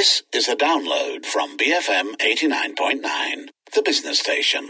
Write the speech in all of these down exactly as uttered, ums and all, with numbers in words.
This is a download from B F M eighty-nine point nine, the business station.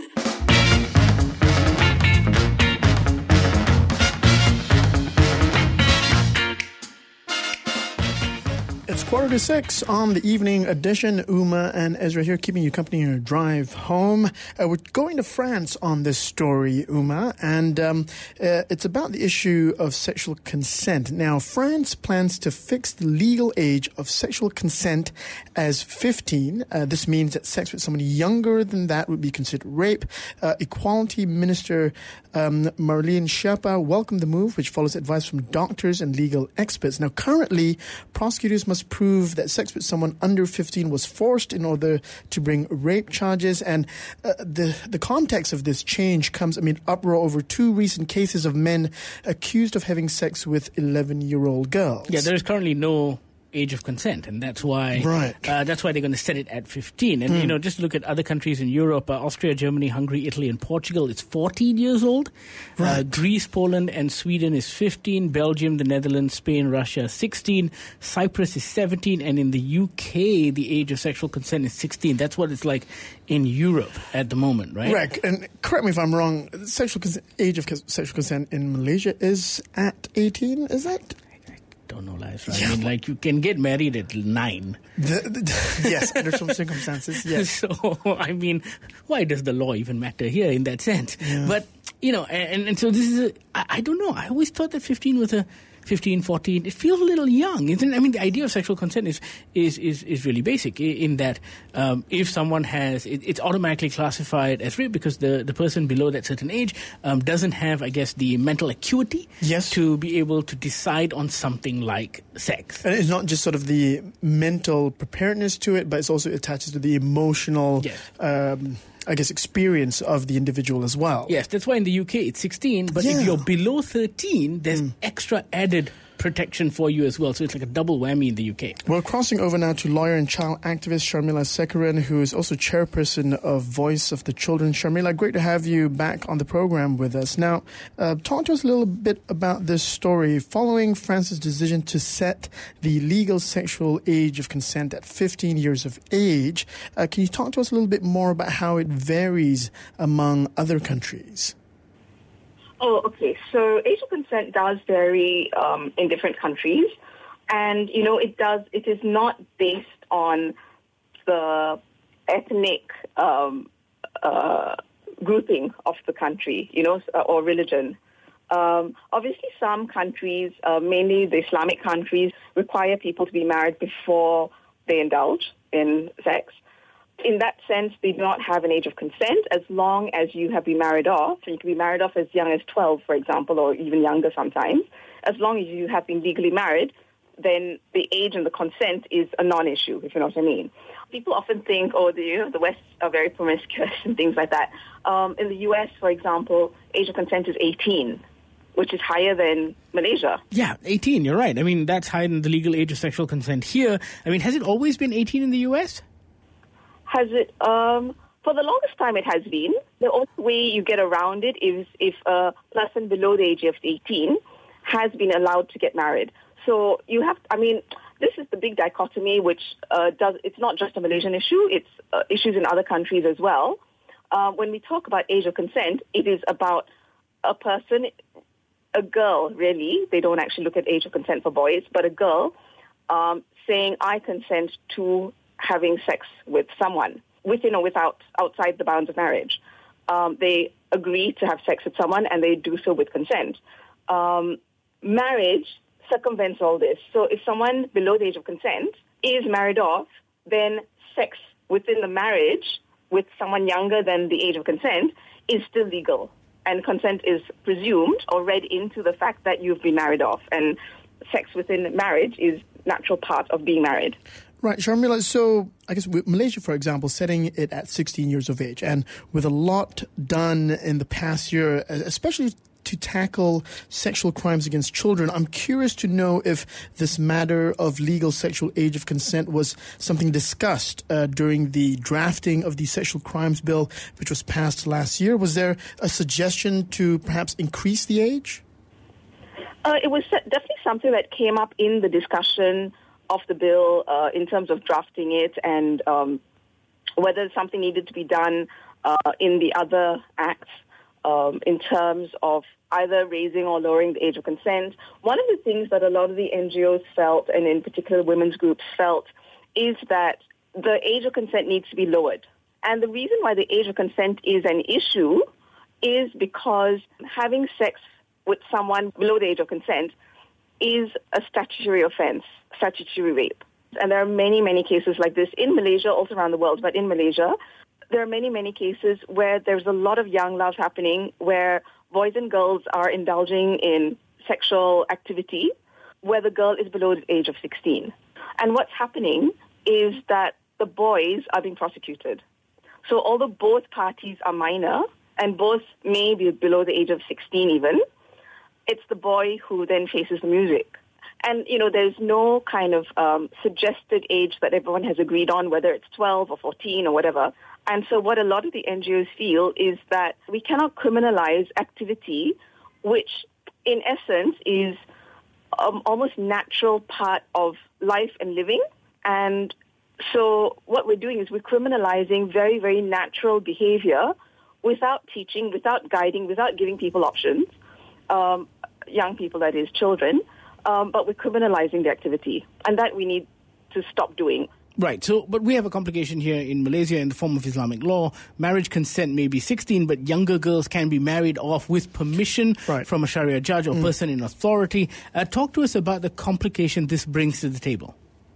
It's quarter to six on the evening edition. Uma and Ezra here, keeping you company in your drive home. Uh, we're going to France on this story, Uma, and um, uh, it's about the issue of sexual consent. Now, France plans to fix the legal age of sexual consent as fifteen. Uh, this means that sex with somebody younger than that would be considered rape. Uh, Equality Minister um, Marlene Schiappa welcomed the move, which follows advice from doctors and legal experts. Now, currently, prosecutors must prove that sex with someone under fifteen was forced in order to bring rape charges. And uh, the the context of this change comes amid uproar over two recent cases of men accused of having sex with eleven-year-old girls. Yeah, there is currently no age of consent, and that's why right. uh, that's why they're going to set it at fifteen. And, mm. you know, just look at other countries in Europe, uh, Austria, Germany, Hungary, Italy, and Portugal, it's fourteen years old. Right. Uh, Greece, Poland, and Sweden is fifteen. Belgium, the Netherlands, Spain, Russia, sixteen. Cyprus is seventeen. And in the U K, the age of sexual consent is sixteen. That's what it's like in Europe at the moment, right? Right. And correct me if I'm wrong, the sexual cons- age of cons- sexual consent in Malaysia is at eighteen, is that? Don't know, lies, right? Yeah. I mean, like, you can get married at nine. The, the, yes, under some circumstances, yes. So, I mean, why does the law even matter here in that sense? Yeah. But, you know, and, and so this is, a, I, I don't know, I always thought that fifteen was a, fifteen, fourteen, it feels a little young, isn't it? I mean, the idea of sexual consent is is is, is really basic in that um, if someone has, it, it's automatically classified as rape because the, the person below that certain age um, doesn't have, I guess, the mental acuity yes. to be able to decide on something like sex. And it's not just sort of the mental preparedness to it, but it's also attaches to the emotional yes. um I guess, experience of the individual as well. Yes, that's why in the U K it's sixteen, but yeah. if you're below thirteen, there's mm. extra added protection for you as well. So it's like a double whammy in the U K. We're crossing over now to lawyer and child activist Sharmila Sekaran, who is also chairperson of Voice of the Children. Sharmila, great to have you back on the program with us. Now, uh, talk to us a little bit about this story. Following France's decision to set the legal sexual age of consent at fifteen years of age, uh, can you talk to us a little bit more about how it varies among other countries? Oh, okay. So age of consent does vary um, in different countries. And, you know, it does, it is not based on the ethnic um, uh, grouping of the country, you know, or religion. Um, obviously, some countries, uh, mainly the Islamic countries, require people to be married before they indulge in sex. In that sense, they do not have an age of consent as long as you have been married off. And you can be married off as young as twelve, for example, or even younger sometimes. As long as you have been legally married, then the age and the consent is a non-issue, if you know what I mean. People often think, oh, the, you know, the West are very promiscuous and things like that. Um, in the U S, for example, age of consent is eighteen, which is higher than Malaysia. Yeah, eighteen, you're right. I mean, that's higher than the legal age of sexual consent here. I mean, has it always been eighteen in the U S? Has it? Um, for the longest time, it has been. The only way you get around it is if a person below the age of eighteen has been allowed to get married. So you have, I mean, this is the big dichotomy, which uh, does. It's not just a Malaysian issue; it's uh, issues in other countries as well. Uh, when we talk about age of consent, it is about a person, a girl, really. They don't actually look at age of consent for boys, but a girl um, saying, "I consent to having sex with someone, within or without, outside the bounds of marriage." Um, they agree to have sex with someone, and they do so with consent. Um, marriage circumvents all this. So if someone below the age of consent is married off, then sex within the marriage with someone younger than the age of consent is still legal. And consent is presumed or read into the fact that you've been married off. And sex within marriage is natural part of being married. Right, Sharmila, so I guess with Malaysia, for example, setting it at sixteen years of age, and with a lot done in the past year, especially to tackle sexual crimes against children, I'm curious to know if this matter of legal sexual age of consent was something discussed uh, during the drafting of the sexual crimes bill, which was passed last year. Was there a suggestion to perhaps increase the age? Uh, it was definitely something that came up in the discussion of the bill uh, in terms of drafting it and um, whether something needed to be done uh, in the other acts um, in terms of either raising or lowering the age of consent. One of the things that a lot of the N G Os felt, and in particular women's groups felt, is that the age of consent needs to be lowered. And the reason why the age of consent is an issue is because having sex with someone below the age of consent is a statutory offense, statutory rape. And there are many, many cases like this in Malaysia, also around the world, but in Malaysia, there are many, many cases where there's a lot of young love happening, where boys and girls are indulging in sexual activity, where the girl is below the age of sixteen. And what's happening is that the boys are being prosecuted. So although both parties are minor, and both may be below the age of sixteen even, it's the boy who then faces the music. And, you know, there's no kind of um, suggested age that everyone has agreed on, whether it's twelve or fourteen or whatever. And so what a lot of the N G Os feel is that we cannot criminalize activity, which in essence is um, almost natural part of life and living. And so what we're doing is we're criminalizing very, very natural behavior without teaching, without guiding, without giving people options, um, young people, that is, children, um, but we're criminalizing the activity. And that we need to stop doing. Right. So, but we have a complication here in Malaysia in the form of Islamic law. Marriage consent may be sixteen, but younger girls can be married off with permission right. from a Sharia judge or mm. person in authority. Uh, talk to us about the complication this brings to the table.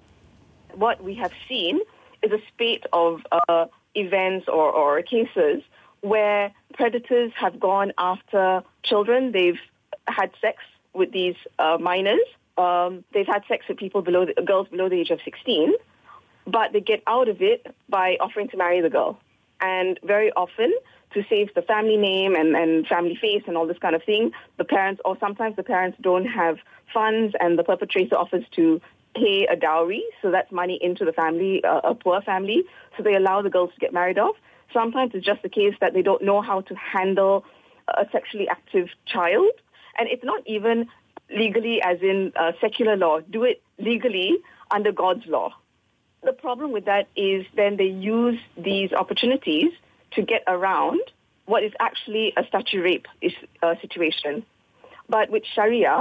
What we have seen is a spate of uh, events or, or cases where predators have gone after children. They've had sex with these uh, minors. Um, they've had sex with people below the, girls below the age of sixteen. But they get out of it by offering to marry the girl. And very often, to save the family name and, and family face and all this kind of thing, the parents, or sometimes the parents don't have funds and the perpetrator offers to pay a dowry, so that's money into the family, uh, a poor family, so they allow the girls to get married off. Sometimes it's just the case that they don't know how to handle a sexually active child. And it's not even legally as in uh, secular law. Do it legally under God's law. The problem with that is then they use these opportunities to get around what is actually a statutory rape is, uh, situation. But with Sharia,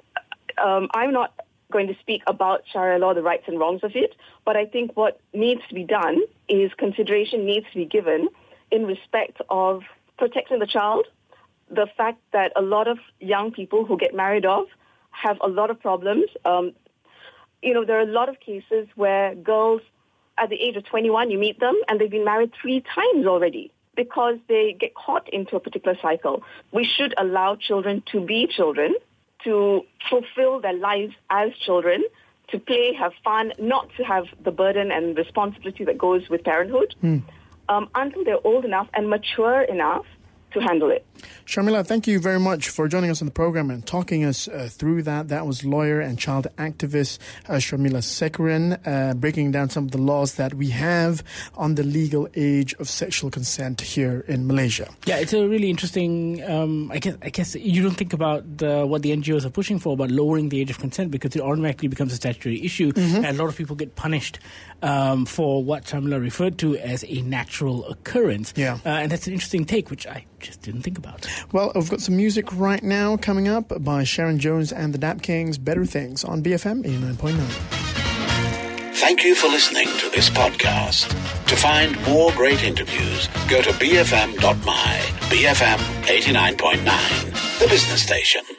um, I'm not going to speak about Sharia law, the rights and wrongs of it, but I think what needs to be done is consideration needs to be given in respect of protecting the child, the fact that a lot of young people who get married off have a lot of problems. Um, You know, there are a lot of cases where girls at the age of twenty-one, you meet them, and they've been married three times already because they get caught into a particular cycle. We should allow children to be children, to fulfill their lives as children, to play, have fun, not to have the burden and responsibility that goes with parenthood, mm. um, until they're old enough and mature enough to handle it. Sharmila, thank you very much for joining us on the program and talking us uh, through that. That was lawyer and child activist uh, Sharmila Sekaran, uh, breaking down some of the laws that we have on the legal age of sexual consent here in Malaysia. Yeah, it's a really interesting, um, I guess I guess you don't think about uh, what the N G Os are pushing for about lowering the age of consent because it automatically becomes a statutory issue mm-hmm. and a lot of people get punished um, for what Sharmila referred to as a natural occurrence. Yeah. Uh, and that's an interesting take, which I just didn't think about. Well, we've got some music right now coming up by Sharon Jones and the Dap Kings, Better Things on B F M eighty-nine point nine. Thank you for listening to this podcast. To find more great interviews, go to b f m dot my. B F M eighty-nine point nine, the business station.